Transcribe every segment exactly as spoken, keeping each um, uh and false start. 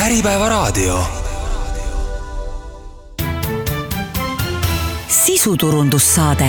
Äripäevaraadio. Sisuturundussaade.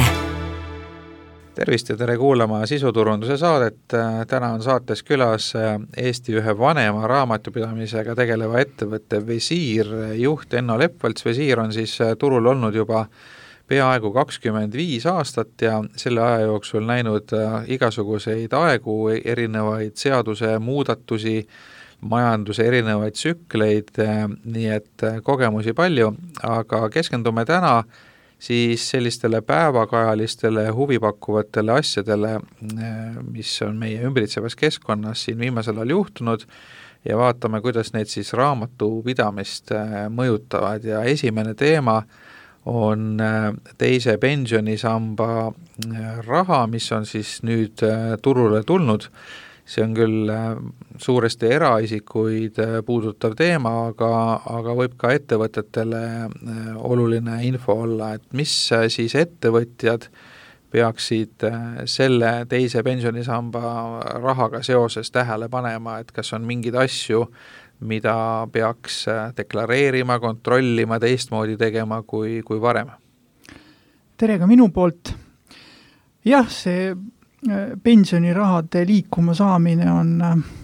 Tervist ja tere kuulama sisuturunduse saadet. Täna on saates külas Eesti ühe vanema raamatupidamisega tegeleva ettevõtte Visiir juht Enno Lepvalts. Visiir on siis turul olnud juba peaaegu kakskümmend viis aastat ja selle aja jooksul näinud igasuguseid aegu, erinevaid seaduse muudatusi, majanduse erinevaid tsükleid, nii et kogemusi palju, aga keskendume täna siis sellistele päevakajalistele huvipakkuvatele asjadele, mis on meie ümbritsevas keskkonnas siin viimasel ajal juhtunud ja vaatame, kuidas need siis raamatupidamist mõjutavad ja esimene teema on teise pensionisamba raha, mis on siis nüüd turule tulnud. See on küll suuresti eraisikuid puudutav teema, aga, aga võib ka ettevõtetele oluline info olla, et mis siis ettevõtjad peaksid selle teise pensionisamba rahaga seoses tähele panema, et kas on mingeid asju, mida peaks deklareerima, kontrollima, teistmoodi tegema kui, kui varem. Tere ka minu poolt. Jah, see pensionirahade liikuma saamine on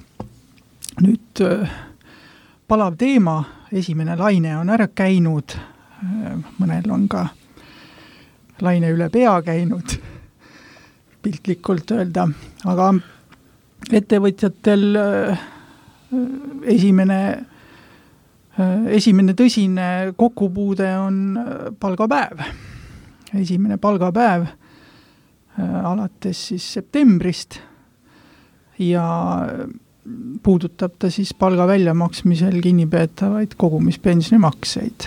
nüüd palav teema. Esimene laine on ära käinud, mõnel on ka laine üle pea käinud, piltlikult öelda, aga ettevõtjatel esimene, esimene tõsine kokkupuude on palgapäev. Esimene palgapäev alates siis septembrist ja puudutab ta siis palga väljamaksmisel kinnipeetavaid kogumispensionimakseid.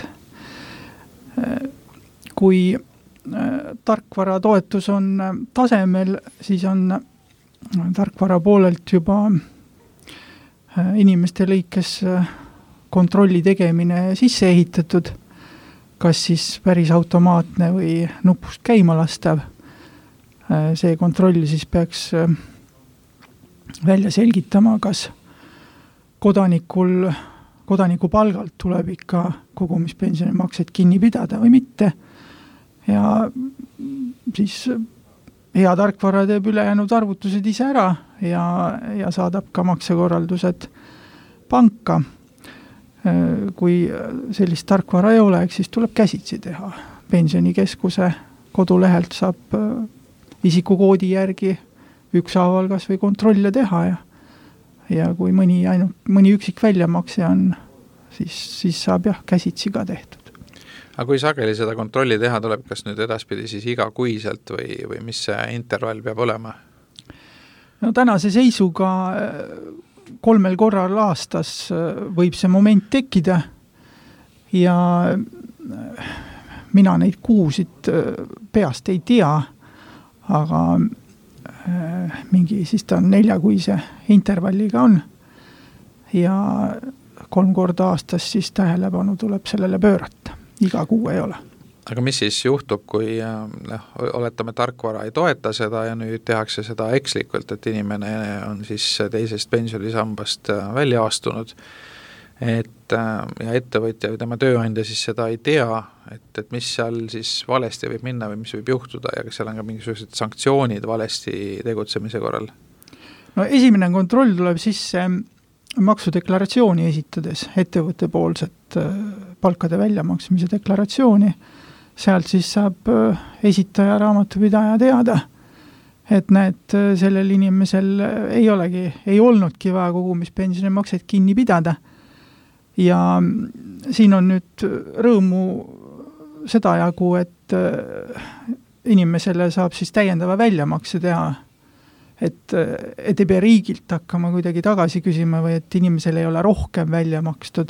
Kui tarkvara toetus on tasemel, siis on tarkvara poolelt juba inimeste lõikes kontrolli tegemine sisse ehitatud, kas siis päris automaatne või nupust käima lastav. See kontroll siis peaks välja selgitama, kas kodanikul, kodaniku palgalt tuleb ikka kogumispensionimakseid kinni pidada või mitte. Ja siis hea tarkvara teeb ülejäänud arvutused ise ära ja, ja saadab ka maksekorraldused panka. Kui sellist tarkvara ei ole, siis tuleb käsitsi teha. Pensionikeskuse kodulehelt saab isikukoodi järgi ükshaaval kas või kontrolle teha ja, ja kui mõni, ainult, mõni üksik väljamakse on, siis, siis saab jah käsitsi ka tehtud. Aga kui sageli seda kontrolli teha tuleb, kas nüüd edaspidi siis igakuiselt või, või mis see intervall peab olema? No tänase seisuga kolmel korral aastas võib see moment tekkida ja mina neid kuusid peast ei tea, aga mingi siis ta on neljakuise intervalliga on ja kolm korda aastas siis tähelepanu tuleb sellele pöörata. Iga kuu ei ole. Aga mis siis juhtub, kui noh, oletame tarkvara ei toeta seda ja nüüd tehakse seda ekslikult, et inimene on siis teisest pensionisambast välja astunud, et ja ettevõtja või tema tööandja siis seda ei tea, et, et mis seal siis valesti võib minna või mis võib juhtuda ja kas seal on ka mingisugused sanktsioonid valesti tegutsemise korral? No esimene kontroll tuleb sisse maksudeklaratsiooni esitades, ettevõtte poolset palkade väljamaksmise deklaratsiooni. Sealt siis saab esitaja raamatupidaja teada, et näed, sellel inimesel ei olegi, ei olnudki vaja kogumispensionimakseid kinni pidada. Ja siin on nüüd rõõmu seda jagu, et inimesele saab siis täiendava väljamakse teha, et, et ei pea riigilt hakkama kuidagi tagasi küsima või et inimesel ei ole rohkem välja makstud.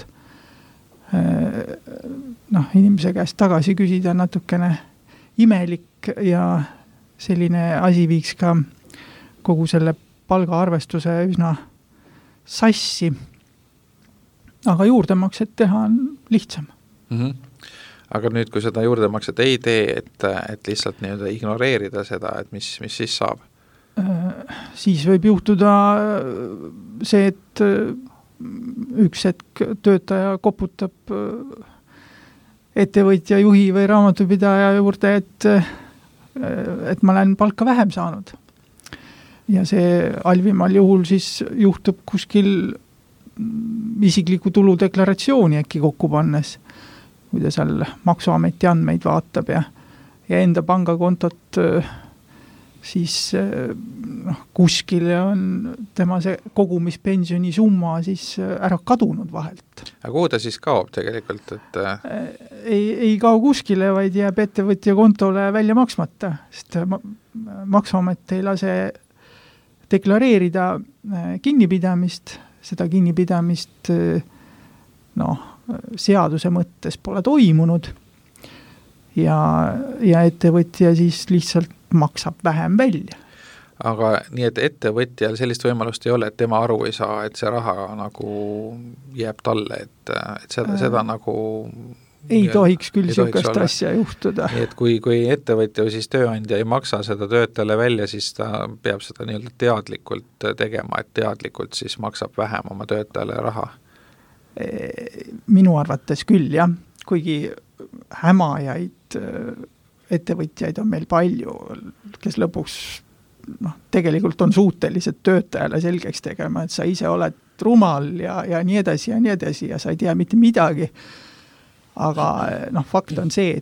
Noh, inimese käest tagasi küsida natukene imelik ja selline asi viiks ka kogu selle palgaarvestuse üsna sassi. Aga juurdemakset teha on lihtsam. Mm-hmm. Aga nüüd, kui seda juurdemakset ei tee, et, et lihtsalt nii-öelda ignoreerida seda, et mis, mis siis saab? Siis võib juhtuda see, et üks hetk töötaja koputab ettevõtja juhi või raamatupidaja juurde, et, et ma olen palka vähem saanud. Ja see halvimal juhul siis juhtub kuskil isikliku tuludeklaratsiooni äkki kokku pannes, kui ta seal maksuameti andmeid vaatab ja, ja enda pangakontot siis noh, kuskil on tema see kogumispensioni summa siis ära kadunud vahelt. Aga kuhu ta siis kaob tegelikult? Et... Ei, ei kao kuskile, vaid jääb ettevõtja kontole välja maksmata, sest maksuamet ei lase deklareerida kinnipidamist, seda kinnipidamist noh, seaduse mõttes pole toimunud ja, ja ettevõtja siis lihtsalt maksab vähem välja. Aga nii, et ettevõtjal sellist võimalust ei ole, et tema aru ei saa, et see raha nagu jääb talle, et, et seda, seda nagu ei tohiks küll niisugust asja juhtuda. Nii, et kui, kui ettevõtja või siis tööandja ei maksa seda töötajale välja, siis ta peab seda nii-öelda teadlikult tegema, et teadlikult siis maksab vähem oma töötajale raha. Minu arvates küll, jah. Kuigi hämajaid ettevõtjaid on meil palju, kes lõpuks noh, tegelikult on suutelised töötajale selgeks tegema, et sa ise oled rumal ja, ja nii edasi ja nii edasi ja sa ei tea mitte midagi. Aga noh, fakt on see,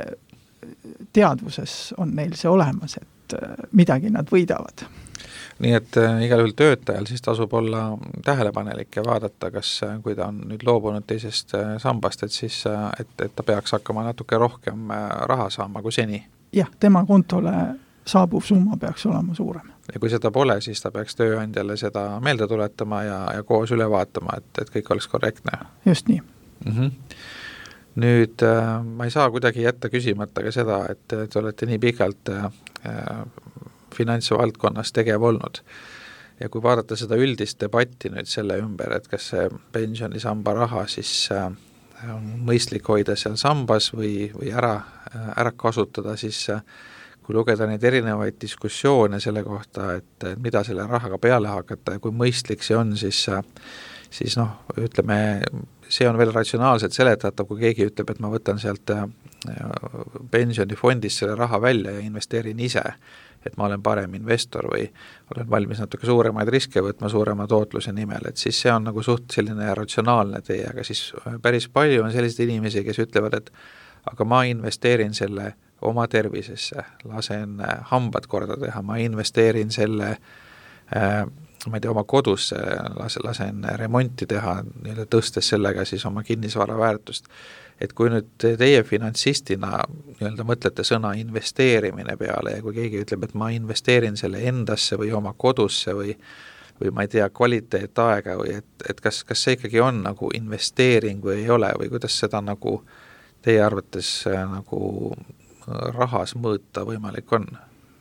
et teadvuses on neil see olemas, et midagi nad võidavad. Nii et igal juhul töötajal siis tasub olla tähelepanelik ja vaadata, kas kui ta on nüüd loobunud teisest sambast, et siis et, et ta peaks hakkama natuke rohkem raha saama kui seni. Jah, tema kontole saabuv summa peaks olema suurem. Ja kui seda pole, siis ta peaks tööandjale seda meelde tuletama ja, ja koos üle vaatama, et, et kõik oleks korrektne. Just nii. Mm-hmm. Nüüd äh, ma ei saa kuidagi jätta küsimata ka seda, et te olete nii pikalt äh, finantsvaldkonnas tegev olnud. Ja kui vaadata seda üldist debatti nüüd selle ümber, et kas see pensionisamba raha siis äh, on mõistlik hoida seal sambas või, või ära, äh, ära kasutada, siis äh, kui lugeda neid erinevaid diskussioone selle kohta, et, et mida selle rahaga peale hakata ja kui mõistlik see on, siis, äh, siis noh, ütleme, see on veel ratsionaalselt seletatav, kui keegi ütleb, et ma võtan sealt pensionifondist selle raha välja ja investeerin ise, et ma olen parem investor või olen valmis natuke suuremaid riske võtma suurema tootluse nimel, et siis see on nagu suht selline ratsionaalne tee, aga siis päris palju on selliseid inimesi, kes ütlevad, et aga ma investeerin selle oma tervisesse, lasen hambad korda teha, ma investeerin selle äh, ma ei tea, oma kodusse lasen, lasen remonti teha, nii-öelda tõstes sellega siis oma kinnisvara väärtust. Et kui nüüd teie finantsistina nii-öelda mõtlete sõna investeerimine peale ja kui keegi ütleb, et ma investeerin selle endasse või oma kodusse või, või ma ei tea, kvaliteetaega või et, et kas, kas see ikkagi on nagu investeering või ei ole või kuidas seda nagu teie arvates nagu rahas mõõta võimalik on?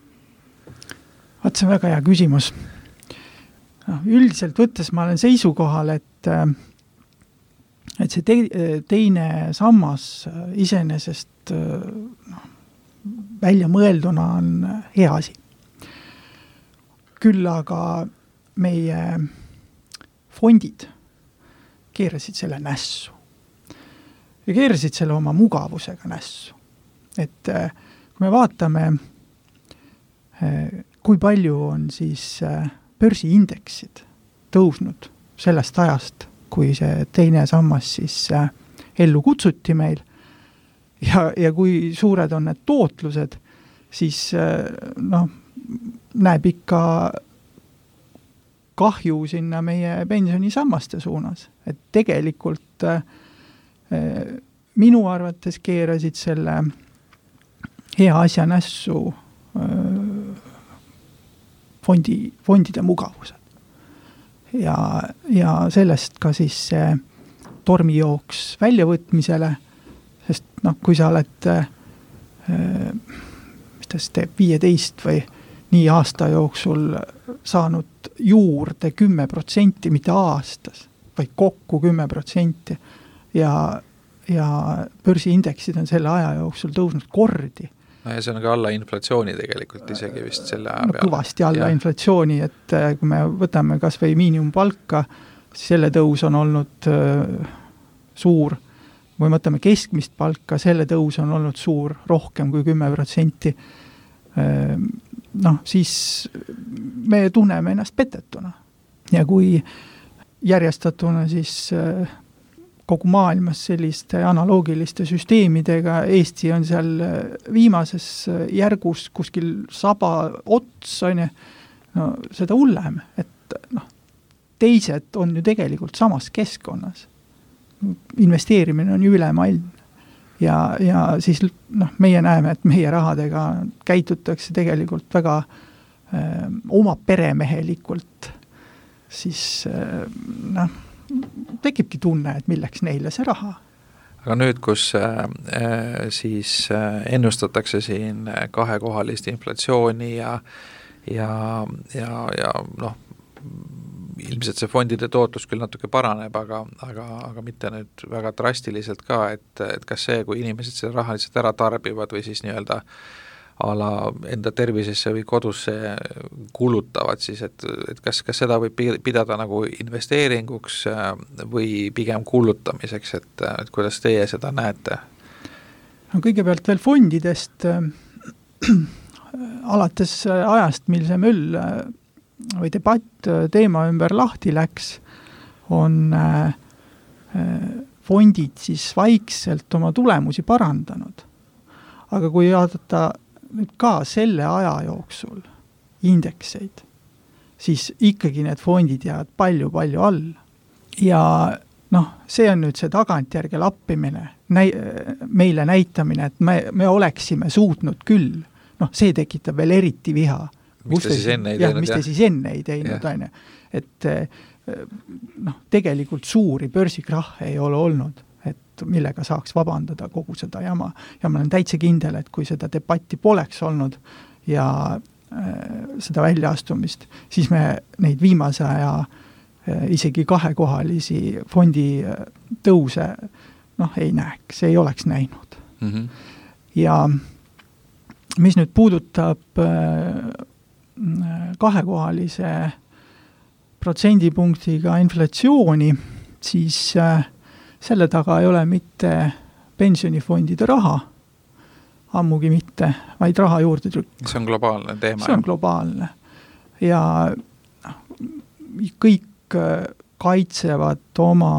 Vaat see on väga hea küsimus. No, üldiselt võttes ma olen seisukohal, et, et see te, teine sammas iseenesest no, välja mõelduna on hea asi. Küll aga meie fondid keerasid selle nässu ja keerasid selle oma mugavusega nässu. Et kui me vaatame, kui palju on siis börsiindeksid tõusnud sellest ajast, kui see teine sammas siis ellu kutsuti meil ja, ja kui suured on need tootlused, siis noh, näeb ikka kahju sinna meie pensionisammaste suunas. Et tegelikult minu arvates keerasid selle hea asja nässu fondi, fondide mugavused. Ja, ja sellest ka siis see tormijooks väljavõtmisele, sest noh, kui sa oled mis ta siis teeb, viieteist või nii aasta jooksul saanud juurde kümme protsenti, mitte aastas, vaid kokku kümme protsenti ja, ja börsiindeksid on selle aja jooksul tõusnud kordi. No ja see on ka alla inflatsiooni tegelikult isegi vist selle aja no, peale. Kõvasti alla ja. inflatsiooni, et kui me võtame kas või miinimumpalka selle tõus on olnud suur, või mõtleme keskmist palka, selle tõus on olnud suur, rohkem kui kümme protsenti, noh, siis me tunneme ennast petetuna. Ja kui järjestatuna siis kogu maailmas selliste analoogiliste süsteemidega, Eesti on seal viimases järgus kuskil saba ots, on ju, no seda hullem, et noh, teised on ju tegelikult samas keskkonnas. Investeerimine on ju ülemaailmne. Ja, ja siis noh, meie näeme, et meie rahadega käitutakse tegelikult väga öö, oma peremehelikult, siis öö, noh, tekibki tunne, et milleks neile see raha. Aga nüüd, kus äh, siis äh, ennustatakse siin kahekohalist inflatsiooni ja, ja, ja, ja noh, ilmselt see fondide tootlus küll natuke paraneb, aga, aga, aga mitte nüüd väga drastiliselt ka, et, et kas see, kui inimesed seda raha lihtsalt ära tarbivad või siis nii-öelda a la enda tervisesse või kodusse kulutavad, siis et, et kas, kas seda võib pidada nagu investeeringuks või pigem kulutamiseks, et, et kuidas teie seda näete? No kõigepealt veel fondidest äh, alates ajast, mil see möll või debatt teema ümber lahti läks, on äh, fondid siis vaikselt oma tulemusi parandanud. Aga kui vaadata nüüd ka selle aja jooksul indekseid, siis ikkagi need fondid jäävad palju-palju all. Ja noh, see on nüüd see tagantjärge lappimine, näi, meile näitamine, et me, me oleksime suutnud küll. Noh, see tekitab veel eriti viha. Mis te siis enne ei jah, teinud? Mis te siis enne ei teinud, aine. Et noh, tegelikult suuri börsikrahhe ei ole olnud, et millega saaks vabandada kogu seda jama. Ja ma olen täitsa kindel, et kui seda debatti poleks olnud ja äh, seda väljaastumist, siis me neid viimase aja äh, isegi kahekohalisi fondi äh, tõuse noh, ei näeks, ei oleks näinud. Mm-hmm. Ja mis nüüd puudutab äh, kahekohalise protsendipunktiga inflatsiooni, siis äh, selle taga ei ole mitte pensionifondide raha, ammugi mitte, vaid raha juurde trükk. See on globaalne teema. See on globaalne. Ja kõik kaitsevad oma,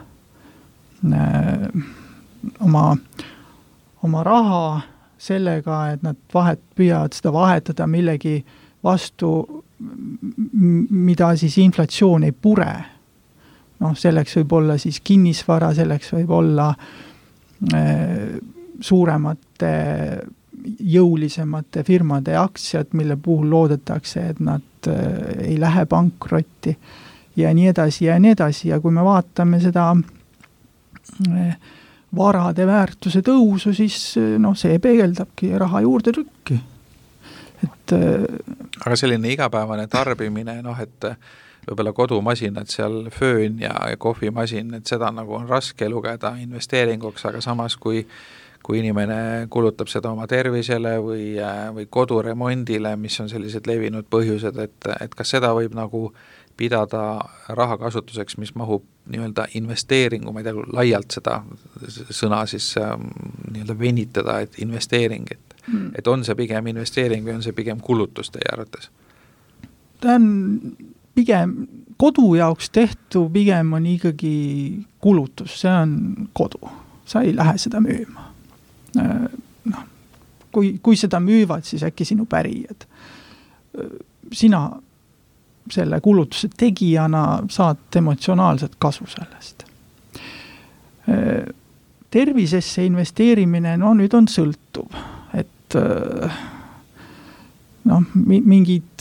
äh, oma, oma raha sellega, et nad vahet, püüavad seda vahetada millegi vastu, mida siis inflatsioon ei pure. Noh, selleks võib olla siis kinnisvara, selleks võib olla äh, suuremate, jõulisemate firmade aktsiad, mille puhul loodetakse, et nad äh, ei lähe pankrotti ja nii edasi ja nii edasi. Ja kui me vaatame seda äh, varade väärtuse tõusu, siis noh, see peegeldabki raha juurde trükki. Et, aga selline igapäevane tarbimine, noh, et võib-olla kodumasinad seal, föön ja, ja kohvimasin, et seda nagu on raske lugeda investeeringuks, aga samas kui, kui inimene kulutab seda oma tervisele või, või koduremondile, mis on sellised levinud põhjused, et, et kas seda võib nagu pidada rahakasutuseks, mis mahub nii-öelda investeeringu, ma ei tea, laialt seda sõna siis nii-öelda venitada, et investeering, et Mm. et on see pigem investeering või on see pigem kulutus teie arvates? Ta on pigem, kodu jaoks tehtu pigem on ikkagi kulutus, see on kodu. Sa ei lähe seda müüma. No, kui, kui seda müüvad, siis äkki sinu pärijad. Sina selle kulutuse tegijana saad emotsionaalset kasu sellest. Tervisesse investeerimine, no nüüd on sõltuv. noh, mingid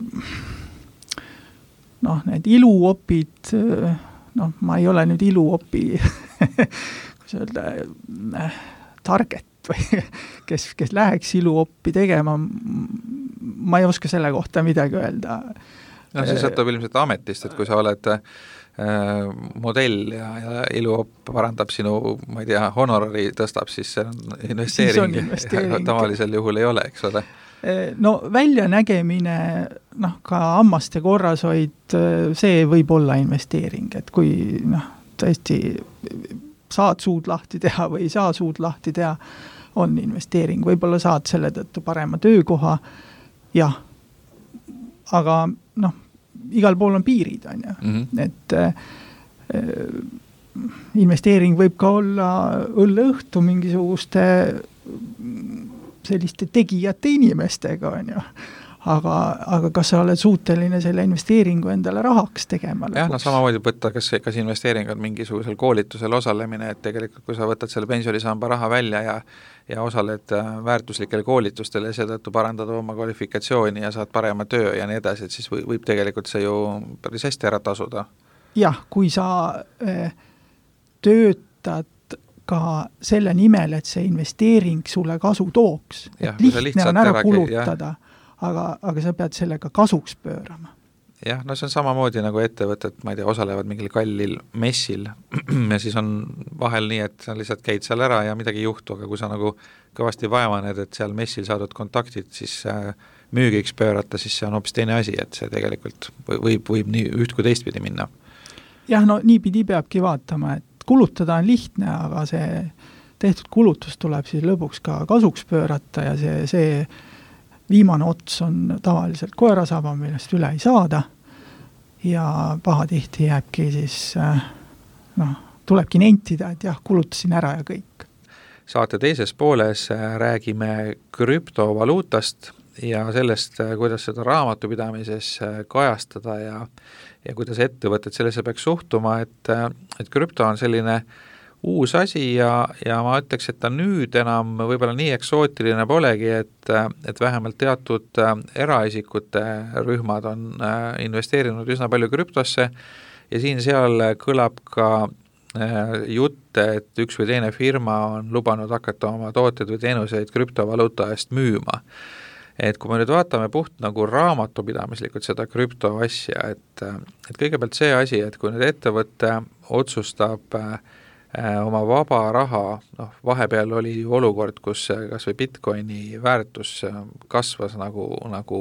noh, need iluopid, noh, ma ei ole nüüd iluopi kuidas öelda, target või kes, kes läheks iluoppi tegema, ma ei oska selle kohta midagi öelda. No see sõltub ilmselt ametist, et kui sa oled modell ja, ja iluopp parandab sinu, ma ei tea, honorari tõstab, siis see on investeering, siis on investeering. Tavalisel juhul ei ole, eks ole. no väljanägemine, noh, ka hammaste korras hoid, see võib olla investeering, et kui noh, tõesti saad suud lahti teha või ei saa suud lahti teha, on investeering, võib-olla saad selle tõttu parema töökoha, jah, aga noh, igal pool on piirid, on ju, mm-hmm. et äh, investeering võib ka olla õlleõhtu mingisuguste selliste tegijate inimestega, on ju. Aga, aga kas sa oled suuteline selle investeeringu endale rahaks tegema? Jah, no samamoodi võtta, kas, kas investeering on mingisugusel koolitusel osalemine, et tegelikult kui sa võtad selle pensionisamba raha välja ja, ja osaled väärtuslikel koolitustel ja seetõttu parandad oma kvalifikatsiooni ja saad parema töö ja nii edasi, et siis võib, võib tegelikult see ju päris hästi ära tasuda. Jah, kui sa äh, töötad ka selle nimel, et see investeering sulle kasu tooks. Ja, et lihtne on ära kulutada, aga, aga sa pead sellega kasuks pöörama. Jah, no see on samamoodi nagu ettevõtted, ma ei tea, osalevad mingil kallil messil ja siis on vahel nii, et sa lihtsalt käid seal ära ja midagi ei juhtu, aga kui sa nagu kõvasti vaevaned, et seal messil saadud kontaktid, siis müügiks pöörata, siis see on hoopis teine asi, et see tegelikult võib, võib nii üht kui teistpidi minna. Jah, no niipidi peabki vaatama, et kulutada on lihtne, aga see tehtud kulutus tuleb siis lõpuks ka kasuks pöörata ja see, see viimane ots on tavaliselt koerasaba, millest üle ei saada ja pahatihti jääbki siis, noh, tulebki nentida, et jah, kulutasin ära ja kõik. Saate teises pooles räägime krüptovaluutast ja sellest, kuidas seda raamatupidamises kajastada ja ja kuidas ettevõtted sellesse peaks suhtuma, et, et krüpto on selline uus asi ja, ja ma ütleks, et ta nüüd enam võib-olla nii eksootiline polegi, et, et vähemalt teatud eraisikute rühmad on investeerinud üsna palju krüptosse ja siin-seal kõlab ka jutte, et üks või teine firma on lubanud hakata oma tooted või teenuseid krüptovaluuta eest müüma. Et kui me nüüd vaatame puht nagu raamatupidamislikult seda krüpto asja, et, et kõigepealt see asi, et kui nüüd ettevõtte otsustab äh, oma vaba raha, noh, vahepeal oli ju olukord, kus kas või Bitcoini väärtus kasvas nagu, nagu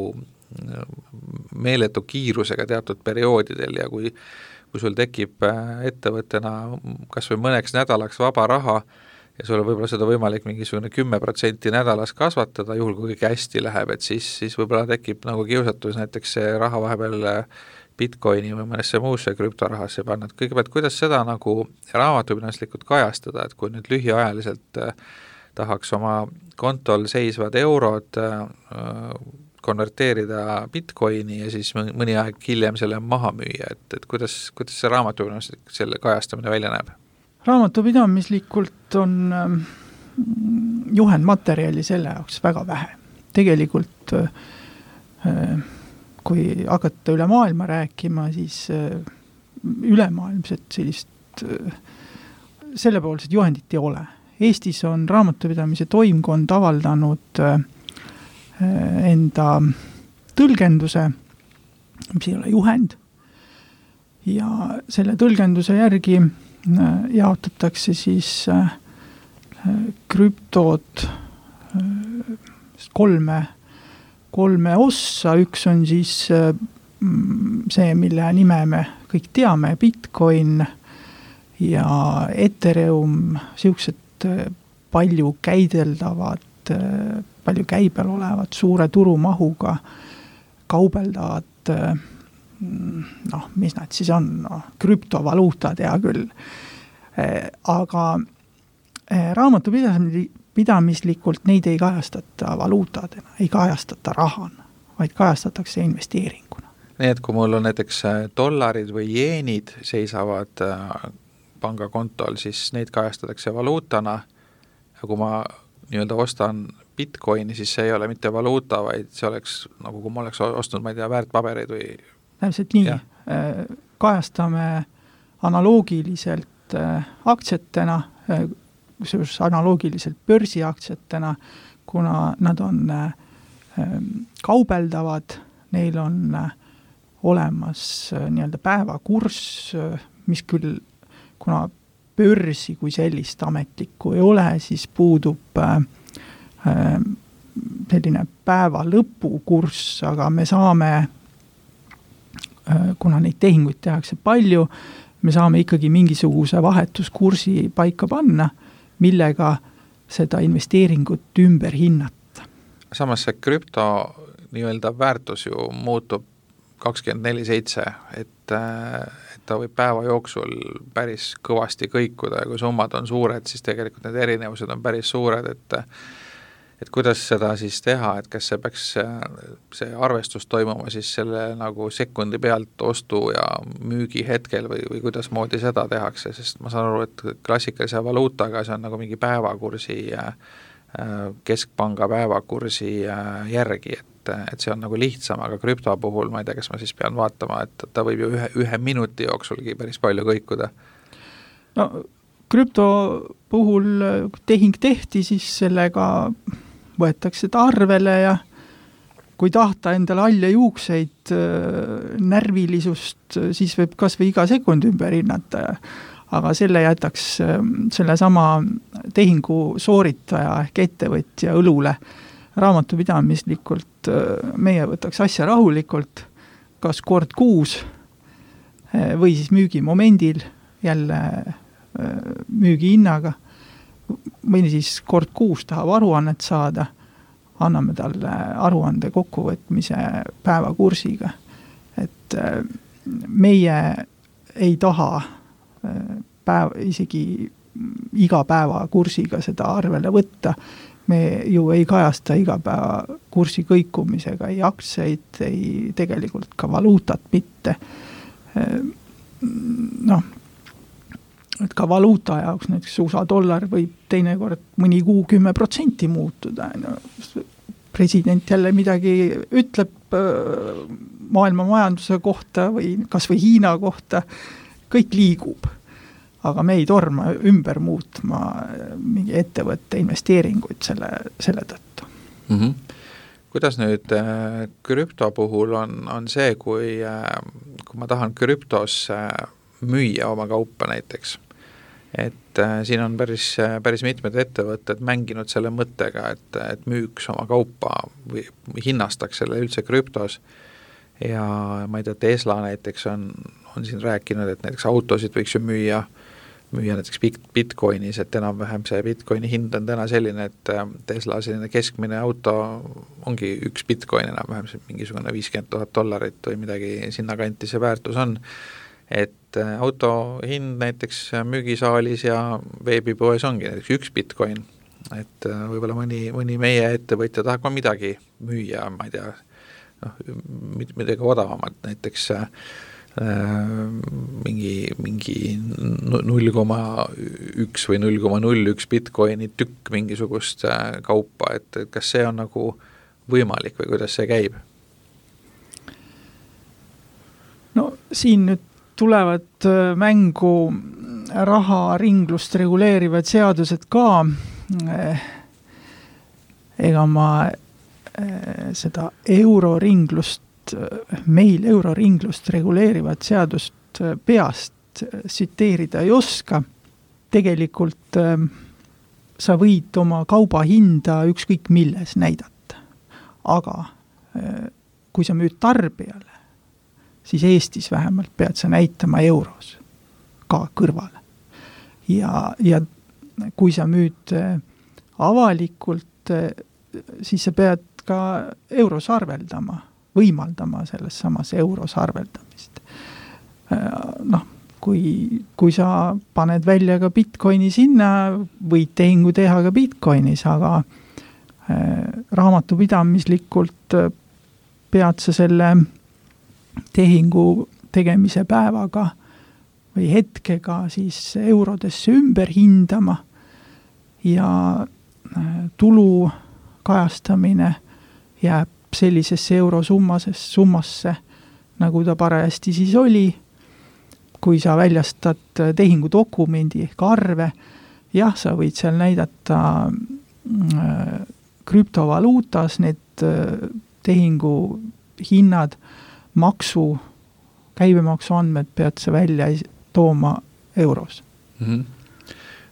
meeletu kiirusega teatud perioodidel ja kui, kui sul tekib ettevõttena kas või mõneks nädalaks vaba raha, ja sul on võib-olla seda võimalik mingisugune kümme protsenti nädalas kasvatada, juhul kui kõik hästi läheb, et siis, siis võib-olla tekib nagu kiusatus näiteks see raha vahepeal Bitcoini või mõnesse muusse krüptorahasse panna. Kõigepealt, kuidas seda nagu raamatupidamislikult kajastada, et kui nüüd lühiajaliselt tahaks oma kontol seisvad eurod konverteerida Bitcoini ja siis mõni aeg hiljem selle maha müüa, et, et kuidas, kuidas see raamatupidamislik selle kajastamine välja näeb? Raamatupidamislikult on äh, juhendmaterjali selle jaoks väga vähe. Tegelikult äh, kui hakata üle maailma rääkima, siis äh, ülemaailmset sellist äh, sellepoolset juhendit ei ole. Eestis on raamatupidamise toimkond avaldanud äh, enda tõlgenduse, mis ei ole juhend, ja selle tõlgenduse järgi jaotatakse siis krüptod kolme, kolme ossa, üks on siis see, mille nime me kõik teame, Bitcoin ja Ethereum, siuksed palju käideldavad, palju käibel olevad, suure turumahuga kaubeldavad, noh, mis nad siis on, no, krüptovaluutad hea küll. Aga raamatupidamislikult neid ei kajastata valuutadena, ei kajastata rahana, vaid kajastatakse investeeringuna. Nii, et kui mul on näiteks dollarid või jeenid seisavad pangakontol, siis neid kajastatakse valuutana ja kui ma nii-öelda ostan Bitcoini, siis see ei ole mitte valuuta, vaid see oleks, nagu kui ma oleks ostnud, ma ei tea, väärtpabereid või täpselt nii, ja. Kajastame analoogiliselt aktsiatena, kusjuures analoogiliselt börsiaktsiatena, kuna nad on kaubeldavad, neil on olemas nii-öelda päevakurss, mis küll, kuna börsi kui sellist ametlikku ei ole, siis puudub selline päeva lõpukurss, aga me saame, kuna neid tehinguid tehakse palju, me saame ikkagi mingisuguse vahetuskursi paika panna, millega seda investeeringut ümber hinnata. Samas see krüpto nii-öelda väärtus ju muutub kakskümmend neli seitse, et, et ta võib päeva jooksul päris kõvasti kõikuda ja kui summad on suured, siis tegelikult need erinevused on päris suured, et et kuidas seda siis teha, et kas see peaks see arvestus toimuma siis selle nagu sekundi pealt ostu ja müügi hetkel või, või kuidas moodi seda tehakse, sest ma saan aru, et klassikalise valuutaga see on nagu mingi päevakursi, keskpanga päevakursi järgi, et, et see on nagu lihtsam, aga krüpto puhul ma ei tea, kas ma siis pean vaatama, et ta võib ju ühe, ühe minuti jooksulgi päris palju kõikuda. No krüpto puhul tehing tehti, siis sellega võetakse ta arvele ja kui tahta endale alja juukseid, närvilisust, siis võib kas või iga sekund ümber hinnata. Aga selle jätaks selle sama tehingu sooritaja ehk ettevõtja õlule raamatupidamislikult. Meie võtaks asja rahulikult, kas kord kuus või siis müügimomendil jälle müügi hinnaga või siis kord kuus tahab aruannet saada, anname talle aruande kokkuvõtmise päevakursiga. Et meie ei taha päev, isegi iga päeva kursiga seda arvele võtta. Me ju ei kajasta iga päeva kursi kõikumisega ei aktsiaid, ei tegelikult ka valuutat mitte. Noh, et ka valuuta jaoks näiteks U S A dollar võib teinekord mõni kuu kümme protsenti muutuda. No, president jälle midagi ütleb maailma majanduse kohta või kas või Hiina kohta, kõik liigub. Aga me ei torma ümber muutma mingi ettevõtte investeeringuid selle, selle tõttu. Mm-hmm. Kuidas nüüd äh, krüpto puhul on, on see, kui, äh, kui ma tahan krüptos äh, müüa oma kaupa näiteks, et äh, siin on päris, päris mitmed ettevõtted mänginud selle mõttega, et, et müüks oma kaupa või hinnastaks selle üldse krüptos ja ma ei tea, Tesla näiteks on, on siin rääkinud, et näiteks autosid võiks ju müüa, müüa näiteks Bitcoinis, et enam-vähem see Bitcoini hind on täna selline, et Tesla selline keskmine auto ongi üks Bitcoin enam-vähem, see mingisugune viiskümmend tuhat dollarit või midagi sinna kanti see väärtus on. Et auto hind näiteks müügisaalis ja veebipoes ongi näiteks üks Bitcoin, et võib-olla mõni, mõni meie ettevõtja tahab ka midagi müüa, ma ei tea, noh, midagi odavamat, näiteks äh, mingi, mingi null koma üks või null koma null üks Bitcoini tükk mingisugust äh, kaupa, et kas see on nagu võimalik või kuidas see käib? No siin nüüd tulevad mängu raharinglust reguleerivad seadused ka. Ega ma seda euroringlust, meil euroringlust reguleerivat seadust peast tsiteerida ei oska. Tegelikult sa võid oma kauba hinda ükskõik milles näidata. Aga kui sa müüd tarbijale, siis Eestis vähemalt pead sa näitama euros ka kõrvale. Ja, ja kui sa müüd avalikult, siis sa pead ka euros arveldama, võimaldama selles samas euros arveldamist. Noh, kui, kui sa paned välja ka Bitcoini sinna, võid tehingu teha ka Bitcoinis, aga raamatupidamislikult pead sa selle tehingu tegemise päevaga või hetkega siis eurodesse ümber hindama ja tulu kajastamine jääb sellisesse eurosummasesse summasse, nagu ta parajasti siis oli. Kui sa väljastad tehingudokumendi ehk arve, jah, sa võid seal näidata krüptovaluutas need tehingu hinnad, maksu, käibemaksu andmed pead sa välja tooma euros. Mm-hmm.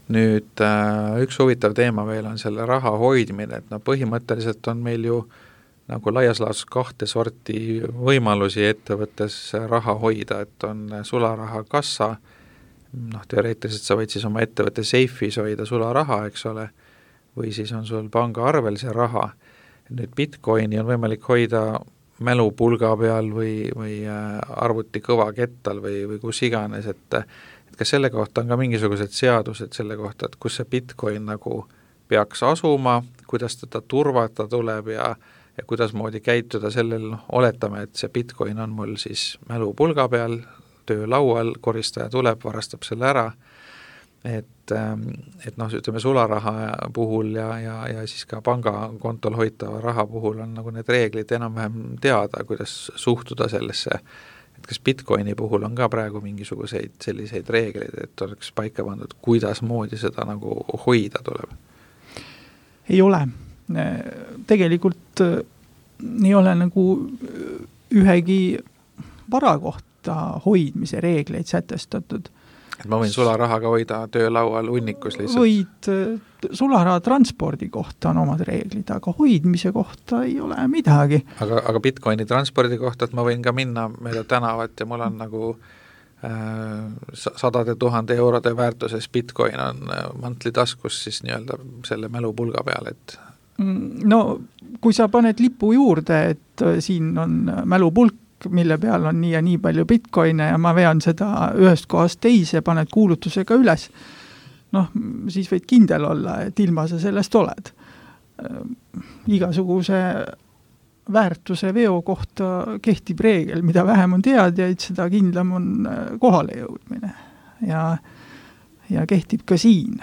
Nüüd üks huvitav teema veel on selle raha hoidmine, et no põhimõtteliselt on meil ju nagu laias laastus kahte sorti võimalusi ettevõttes raha hoida, et on sularaha kassa, noh teoreetiliselt sa võid siis oma ettevõtte seifis hoida sularaha, eks ole, või siis on sul pangaarvel see raha. Nüüd Bitcoini on võimalik hoida mälupulga peal või, või arvuti kõva kettal või, või kus iganes, et kas selle kohta on ka mingisugused seadused selle kohta, et kus see Bitcoin nagu peaks asuma, kuidas teda turvata tuleb ja, ja kuidas moodi käituda sellel, noh, oletame, et see Bitcoin on mul siis mälupulga peal, töölaual, koristaja tuleb, varastab selle ära, et, et noh, ütleme sularaha puhul ja, ja, ja siis ka pangakontol hoitava raha puhul on nagu need reeglid enam-vähem teada, kuidas suhtuda sellesse. Kas Bitcoini puhul on ka praegu mingisuguseid selliseid reegleid, et oleks paika pandud, kuidas moodi seda nagu hoida tuleb? Ei ole. Tegelikult ei ole nagu ühegi vara kohta hoidmise reegleid sätestatud. Et ma võin sularahaga hoida töölaual hunnikus lihtsalt? Võid, sularaha transpordi kohta on omad reeglid, aga hoidmise kohta ei ole midagi. Aga, aga Bitcoini transpordi kohta, et ma võin ka minna mööda tänavat ja mul on nagu äh, sadade tuhande eurode väärtuses Bitcoin on mantli taskus siis nii-öelda selle mälupulga peal, et no kui sa paned lipu juurde, et siin on mälupulk, mille peal on nii ja nii palju Bitcoine ja ma vean seda ühest kohast teise, paned kuulutusega üles, noh, siis võid kindel olla, et ilma sa sellest oled. Igasuguse väärtuse veo kohta kehtib reegel, mida vähem on teadjaid, seda kindlam on kohale jõudmine. Ja, ja kehtib ka siin.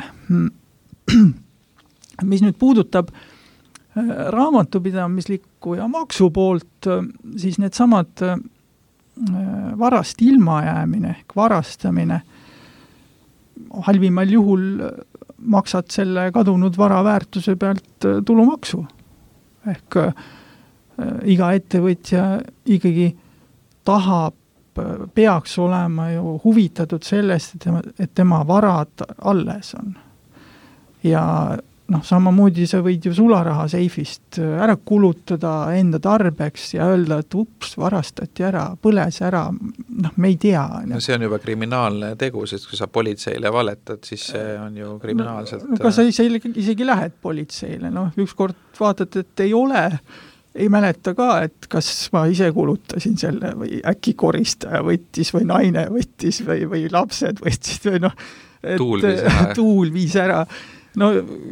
Mis nüüd puudutab raamatupidamislikku ja maksu poolt, siis need samad varast ilmajäämine ehk varastamine, halvimal juhul maksad selle kadunud vara väärtuse pealt tulumaksu. Ehk iga ettevõtja ikkagi tahab, peaks olema ju huvitatud sellest, et tema, et tema varad alles on. Ja noh, samamoodi sa võid ju sularaha seifist ära kulutada enda tarbeks ja öelda, et ups, varastati ära, põles ära, noh, me ei tea. No see on juba kriminaalne tegu, sest kui sa politseile valetad, siis see on ju kriminaalselt... No, aga sa isegi, isegi lähed politseile, noh, ükskord vaatad, et ei ole, ei mäleta ka, et kas ma ise kulutasin selle või äkki koristaja võttis või naine võttis või, või lapsed võtsid või noh, et tuul viis ära. Tuul viis ära. No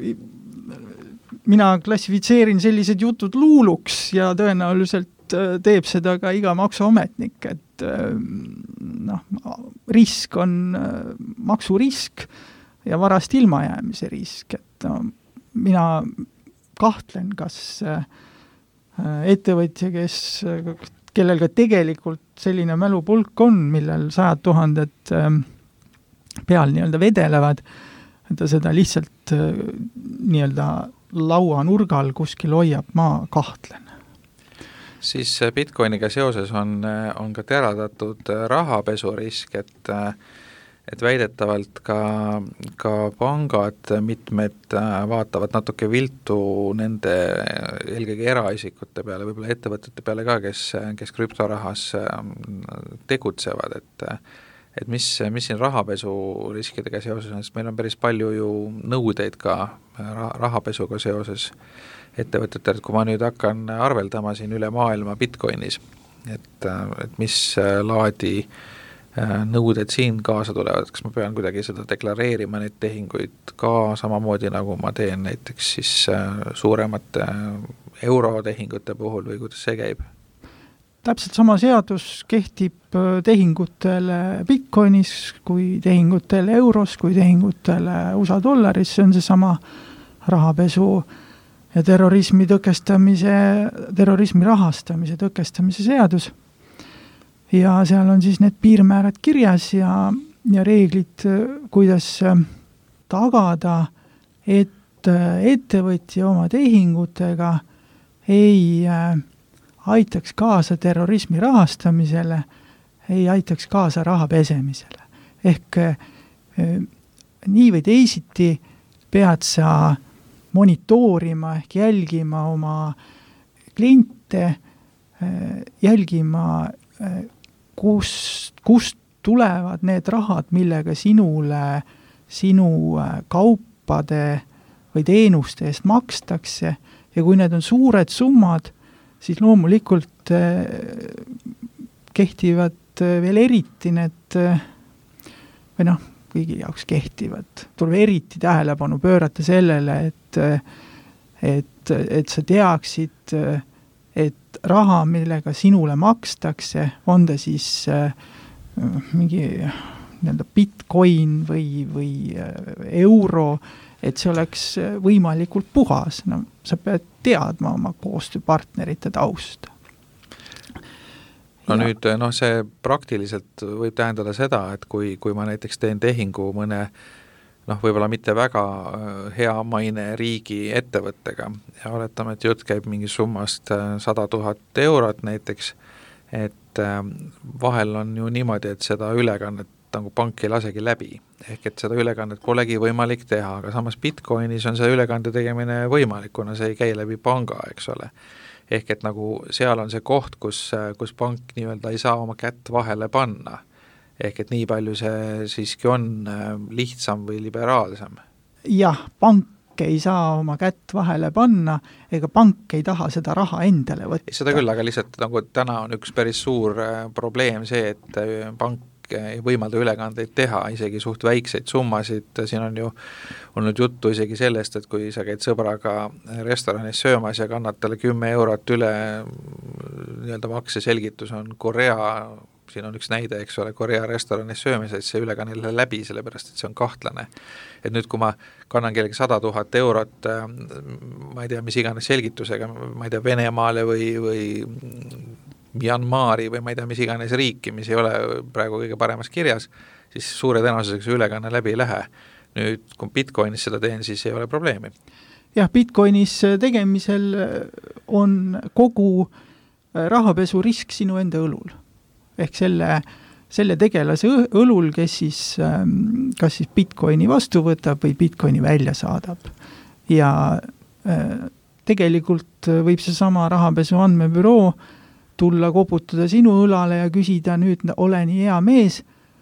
mina klassifitseerin sellised jutud luuluks ja tõenäoliselt teeb seda ka iga maksuametnik, et noh, risk on maksurisk ja varast ilmajäämise risk, et no, mina kahtlen, kas ettevõtja, kes, kellel ka tegelikult selline mälupulk on, millel sajad tuhanded peal nii-öelda vedelevad, ta seda lihtsalt nii-öelda laua nurgal kuskil hoiab, ma kahtlen. Siis Bitcoiniga seoses on, on ka teradatud rahapesurisk, et, et väidetavalt ka, ka pangad mitmed vaatavad natuke viltu nende eelkõige eraisikute peale, võib-olla ettevõtete peale ka, kes, kes krüptorahas tegutsevad, et et mis, mis siin rahapesu riskidega seoses on, sest meil on päris palju ju nõudeid ka rahapesuga seoses ettevõtetel, et kui ma nüüd hakkan arveldama siin üle maailma Bitcoinis, et, et mis laadi nõuded siin kaasa tulevad, kas ma pean kuidagi seda deklareerima, neid tehinguid ka samamoodi, nagu ma teen näiteks siis suuremate eurotehingute puhul või kuidas see käib? Täpselt sama seadus kehtib tehingutele Bitcoinis kui tehingutele euros, kui tehingutele U S A dollaris, see on see sama rahapesu ja terrorismi tõkestamise, terrorismi rahastamise tõkestamise seadus. Ja seal on siis need piirmäärad kirjas ja, ja reeglid, kuidas tagada, et ettevõtja oma tehingutega ei aitaks kaasa terrorismi rahastamisele, ei aitaks kaasa raha pesemisele. Ehk nii või teisiti pead sa monitoorima ehk jälgima oma kliente, jälgima, kust, kust tulevad need rahad, millega sinule, sinu kaupade või teenuste eest makstakse ja kui need on suured summad, siis loomulikult kehtivad veel eriti need, või noh, kõigi jaoks kehtivad. Tuleb eriti tähelepanu pöörata sellele, et, et, et sa teaksid, et raha, millega sinule makstakse, on ta siis mingi nii-öelda bitcoin või, või euro, et see oleks võimalikult puhas. No, sa pead teadma oma koostööpartnerite tausta. No ja. Nüüd, noh, see praktiliselt võib tähendada seda, et kui, kui ma näiteks teen tehingu mõne, noh, võib-olla mitte väga hea maine riigi ettevõttega ja oletame, et jutt käib mingi summast sada tuhat eurot näiteks, et vahel on ju niimoodi, et seda ülekannet nagu pank ei lasegi läbi, ehk et seda ülekannet polegi võimalik teha, aga samas Bitcoinis on see ülekande tegemine võimalik, kuna see ei käi läbi panga, eks ole. Ehk et nagu seal on see koht, kus, kus pank nii-öelda ei saa oma kätt vahele panna. Ehk et nii palju see siiski on lihtsam või liberaalsem. Jah, pank ei saa oma kätt vahele panna, ega pank ei taha seda raha endale võtta. Seda küll, aga lihtsalt nagu täna on üks päris suur probleem see, et pank ei võimalda ülekandeid teha, isegi suht väikseid summasid, siin on ju olnud juttu isegi sellest, et kui sa käid sõbraga restoranis söömas ja kannad talle kümme eurot üle, nii-öelda makseselgitus on Korea, siin on üks näide, eks ole, Korea restoranis söömises, see ülekanne läbi, sellepärast et see on kahtlane. Et nüüd, kui ma kannan kellegi sada tuhat eurot, ma ei tea, mis iganes selgitusega, ma ei tea, Venemaale või, või Myanmari või ma ei tea, mis iganes riiki, mis ei ole praegu kõige paremas kirjas, siis suure tõenäosusega see ülekanne läbi ei lähe. Nüüd, kui Bitcoinis seda teen, siis ei ole probleemi. Jah, Bitcoinis tegemisel on kogu rahapesu risk sinu enda õlul. Ehk selle, selle tegelase õlul, kes siis, kas siis Bitcoini vastu võtab või Bitcoini välja saadab. Ja tegelikult võib see sama rahapesu andmebüroo tulla koputada sinu õlale ja küsida nüüd ole nii hea mees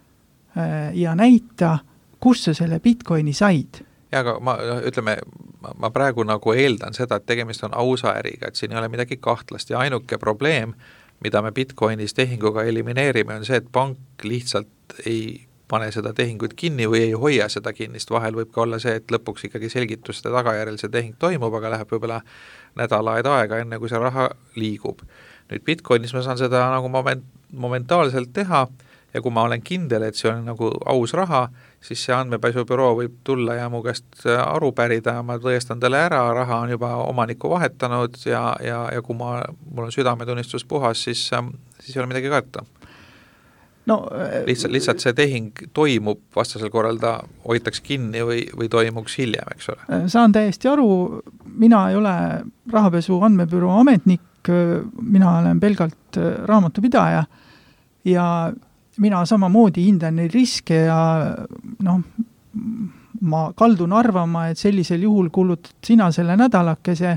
ja näita, kus sa selle Bitcoini said. Ja aga ma, ütleme, ma praegu nagu eeldan seda, et tegemist on ausa äriga, et siin ei ole midagi kahtlast ja ainuke probleem, mida me Bitcoinis tehinguga elimineerime, on see, et pank lihtsalt ei pane seda tehingut kinni või ei hoia seda kinni, sest vahel võib ka olla see, et lõpuks ikkagi selgituste tagajärjel see tehing toimub, aga läheb võib-olla nädalaid aega, enne kui see raha liigub. Nüüd Bitcoinis ma saan seda nagu moment, momentaalselt teha ja kui ma olen kindel, et see on nagu aus raha, siis see andmepäisubüroo võib tulla ja mu käest aru pärida, ma tõestan talle ära, raha on juba omaniku vahetanud ja, ja, ja kui ma, mul on südametunnistus puhas, siis, siis ei ole midagi karta. No, lihtsalt, lihtsalt see tehing toimub, vastasel korral ta hoitaks kinni või, või toimuks hiljem, eks ole. Saan täiesti aru, mina ei ole rahapesu andmebüroo ametnik, mina olen pelgalt raamatupidaja ja mina samamoodi hindan neid riske ja noh, ma kaldun arvama, et sellisel juhul kulutad sina selle nädalakese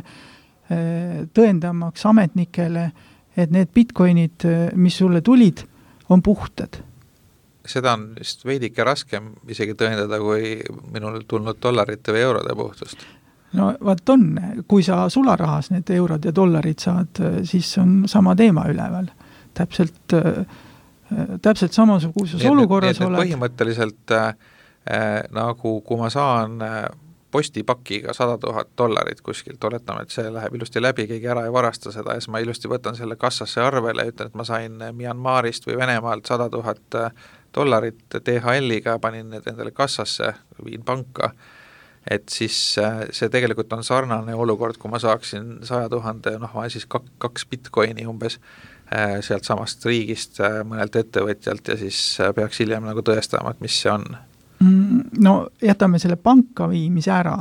tõendamaks ametnikele, et need bitcoinid, mis sulle tulid, on puhtad. Seda on vist veidike raskem isegi tõendada, kui minul tulnud dollarite või eurode puhtust. No vaat on, kui sa sularahas need eurod ja dollarid saad, siis on sama teema üleval. Täpselt, täpselt samasuguses olukorras oled. Põhimõtteliselt äh, nagu kui ma saan postipakiga sada tuhat dollarit kuskilt, oletame, et see läheb ilusti läbi, keegi ära ei varasta seda ja siis ma ilusti võtan selle kassasse arvele ja ütlen, et ma sain Myanmarist või Venemaalt sada tuhat dollarit D H L-iga, panin need endale kassasse, viin panka, et siis see tegelikult on sarnane olukord, kui ma saaksin saja tuhande, noh, siis kaks bitcoini umbes sealt samast riigist mõnelt ettevõtjalt ja siis peaks hiljem nagu tõestama, et mis see on. No jätame selle panka viimise ära,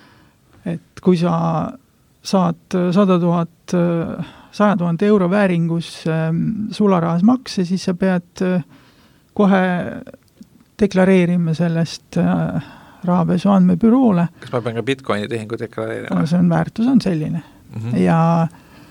et kui sa saad sada tuhat, saja tuhande euro vääringus sularahas makse, siis sa pead kohe deklareerima sellest rahapesu andmebüroole. Kas ma pean ka Bitcoini tehingu deklareerima? No, see on väärtus on selline. Mm-hmm. Ja,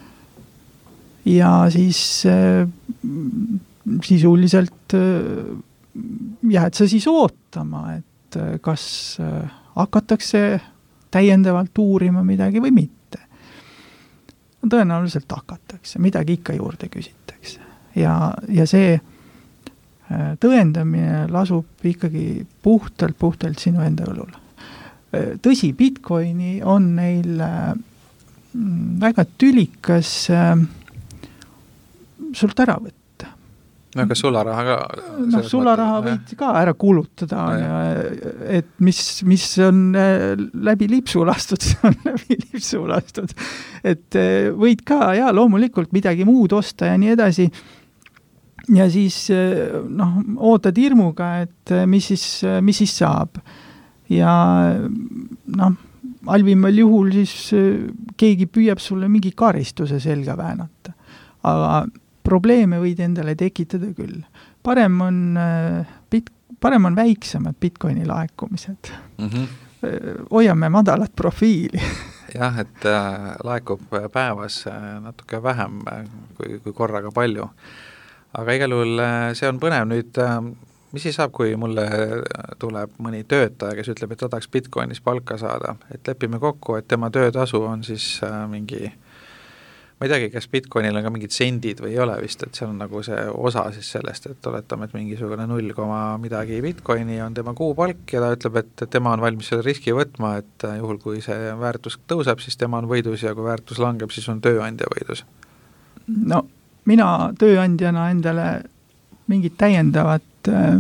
ja siis äh, sisuliselt äh, jääd sa siis ootama, et äh, kas äh, hakatakse täiendavalt uurima midagi või mitte. No, tõenäoliselt hakatakse, midagi ikka juurde küsitakse. Ja, ja see tõendamine lasub ikkagi puhtalt, puhtalt sinu enda õlul. Tõsi, Bitcoini on neil väga tülikas sult ära võtta. No kas sularaha ka? No sularaha võid ka ära kulutada, no, et mis, mis on läbi lipsu lastud, see on läbi lipsu lastud. Et võid ka, ja loomulikult midagi muud osta ja nii edasi. Ja siis noh, ootad hirmuga, et mis siis, mis siis saab. Ja noh, halvimal juhul siis keegi püüab sulle mingi karistuse selga väänata. Aga probleeme võid endale tekitada küll. Parem on, bit, parem on väiksemad Bitcoini laekumised. Mm-hmm. Hoiame madalat profiili. Jah, et äh, laekub päevas natuke vähem kui, kui korraga palju. Aga igal juhul see on põnev nüüd, mis siis saab, kui mulle tuleb mõni töötaja, kes ütleb, et ta tahaks Bitcoinis palka saada, et lepime kokku, et tema töötasu on siis mingi, ma ei teagi, kas Bitcoinil on ka mingid sendid või ei ole vist, et see on nagu see osa siis sellest, et oletame, et mingisugune null koma midagi Bitcoini on tema kuupalk ja ta ütleb, et tema on valmis selle riski võtma, et juhul kui see väärtus tõuseb, siis tema on võidus ja kui väärtus langeb, siis on tööandja võidus. No mina tööandjana endale mingit täiendavat äh,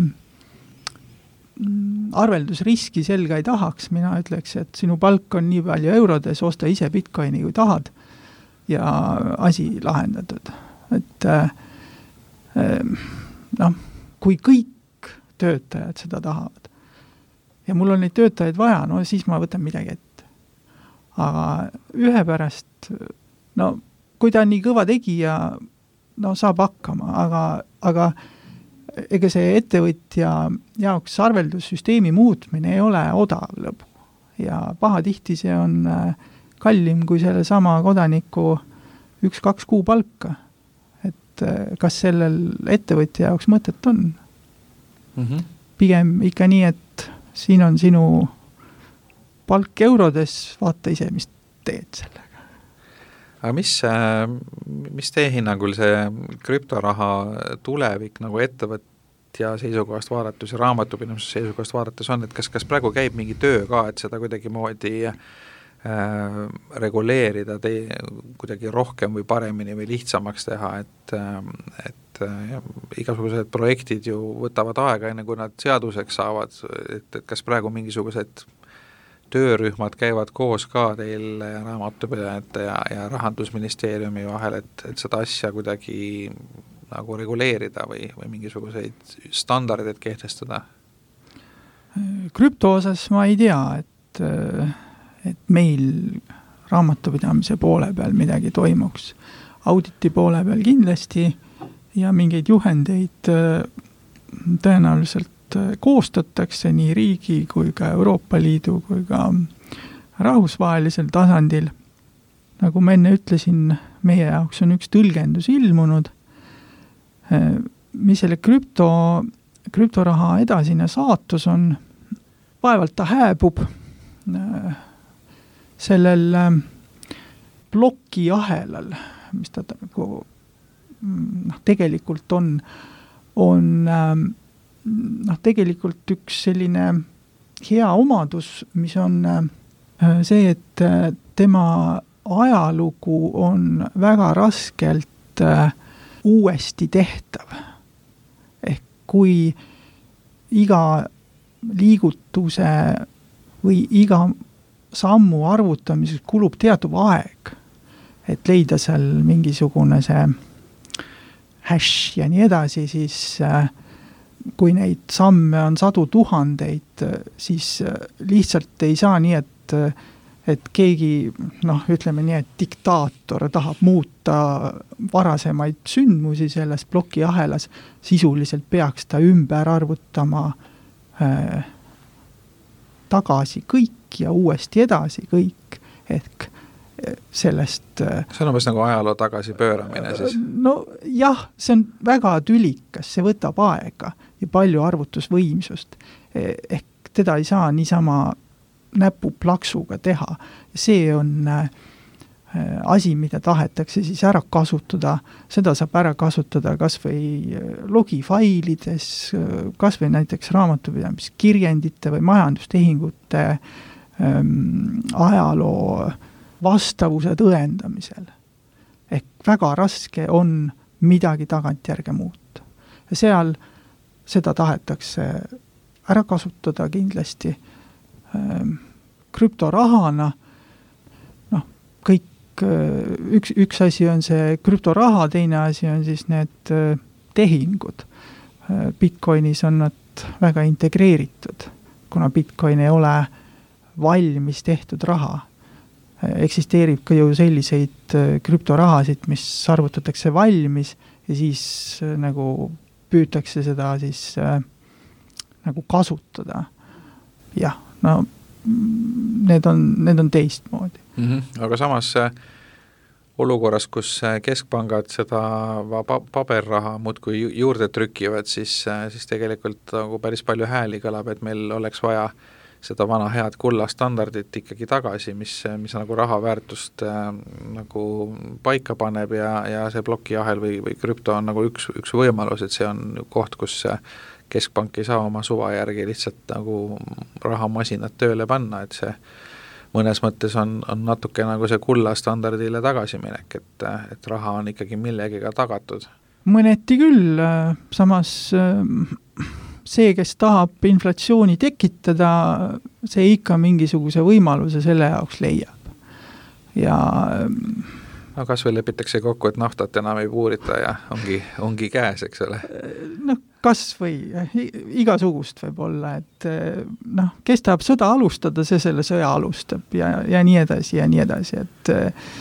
arveldusriski selga ei tahaks, mina ütleks, et sinu palk on nii palju eurodes, osta ise Bitcoini kui tahad ja asi lahendatud. Et äh, äh, noh, kui kõik töötajad seda tahavad ja mul on neid töötajaid vaja, no siis ma võtan midagi ette. Aga ühe pärast, no kui ta on nii kõva tegija, no saab hakkama, aga, aga ega see ettevõtja jaoks arveldussüsteemi muutmine ei ole odav lõbu. Ja pahatihti see on kallim kui selle sama kodaniku üks-kaks kuu palka. Et kas sellel ettevõtja jaoks mõtet on? Mm-hmm. Pigem ikka nii, et siin on sinu palk eurodes, vaata ise, mis teed sellega. Aga mis, mis teie hinnangul see krüptoraha tulevik nagu ettevõtja seisukohast vaadates ja raamatupidamisest seisukohast vaadates on, et kas, kas praegu käib mingi töö ka, et seda kuidagi moodi äh, reguleerida, tee, kuidagi rohkem või paremini või lihtsamaks teha, et, et ja, igasugused projektid ju võtavad aega, enne kui nad seaduseks saavad, et, et kas praegu mingisugused töörühmad käivad koos ka teil raamatupidajate ja, ja Rahandusministeeriumi vahel, et, et seda asja kuidagi nagu reguleerida või, või mingisuguseid standardeid kehtestada? Krüpto osas ma ei tea, et, et meil raamatupidamise poole peal midagi toimuks. Auditi poole peal kindlasti ja mingeid juhendeid tõenäoliselt koostatakse nii riigi kui ka Euroopa Liidu kui ka rahvusvahelisel tasandil. Nagu ma enne ütlesin, meie jaoks on üks tõlgendus ilmunud, mis selle krüpto, krüptoraha edasine saatus on, vaevalt ta hääbub sellel plokiahelal, mis ta nagu noh, tegelikult on, on noh, tegelikult üks selline hea omadus, mis on see, et tema ajalugu on väga raskelt uuesti tehtav. Ehk kui iga liigutuse või iga sammu arvutamiseks kulub teatud aeg, et leida seal mingisugune see hash ja nii edasi, siis kui neid samme on sadu tuhandeid, siis lihtsalt ei saa nii, et, et keegi, noh, ütleme nii, et diktaator tahab muuta varasemaid sündmusi selles plokiahelas, sisuliselt peaks ta ümber arvutama äh, tagasi kõik ja uuesti edasi kõik, ehk sellest see on umbes nagu ajaloo tagasi pööramine siis? No jah, see on väga tülikas, see võtab aega ja palju arvutusvõimsust, ehk teda ei saa niisama näpuplaksuga teha. See on asi, mida tahetakse siis ära kasutada, seda saab ära kasutada kas või logifailides, kas või näiteks raamatupidamiskirjendite või majandustehingute ähm, ajaloo vastavuse tõendamisel. Ehk väga raske on midagi tagantjärge muuta. Ja seal seda tahetakse ära kasutada kindlasti ähm, krüptorahana. Noh, kõik, üks, üks asi on see krüptoraha, teine asi on siis need äh, tehingud. Bitcoinis on nad väga integreeritud, kuna Bitcoin ei ole valmis tehtud raha. Eksisteerib ka ju selliseid krüptorahasid, mis arvutatakse valmis ja siis nagu püütakse seda siis äh, nagu kasutada. Jah, no need on, need on teistmoodi. Mm-hmm. Aga samas olukorras, kus keskpangad seda paberraha muudkui juurde trükivad, siis, siis tegelikult nagu päris palju hääli kõlab, et meil oleks vaja seda vana head kullastandardit ikkagi tagasi, mis, mis nagu raha väärtust äh, nagu paika paneb ja, ja see plokiahel või, või krüpto on nagu üks, üks võimalus, et see on koht, kus keskpank ei saa oma suva järgi lihtsalt nagu rahamasinat tööle panna, et see mõnes mõttes on, on natuke nagu see kullastandardile tagasiminek, et, et raha on ikkagi millegiga tagatud. Mõneti küll, samas see, kes tahab inflatsiooni tekitada, see ikka mingisuguse võimaluse selle jaoks leiab. Ja no kas või lepitakse kokku, et naftat enam ei puurita ja ongi, ongi käes, eks ole? Noh, kas või igasugust võib olla, et noh, kes tahab sõda alustada, see selle sõja alustab ja, ja nii edasi ja nii edasi, et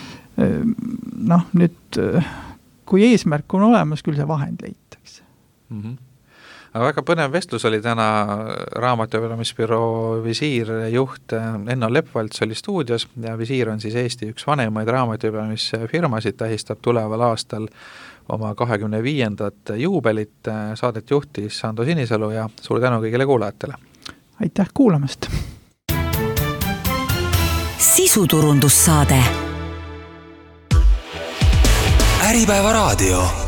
noh, nüüd kui eesmärk on olemas, küll see vahend leitakse. Mhm. Aga väga põnev vestlus oli täna raamatupidamisbüroo Visiir juht Enno Lepvalts oli stuudios ja Visiir on siis Eesti üks vanemaid raamatupidamisfirmasid, tähistab tuleval aastal oma kahekümne viiendat juubelit, saadet juhtis Ando Sinisalu ja suur tänu kõigile kuulajatele. Aitäh kuulamast! Sisuturundussaade Äripäeva raadio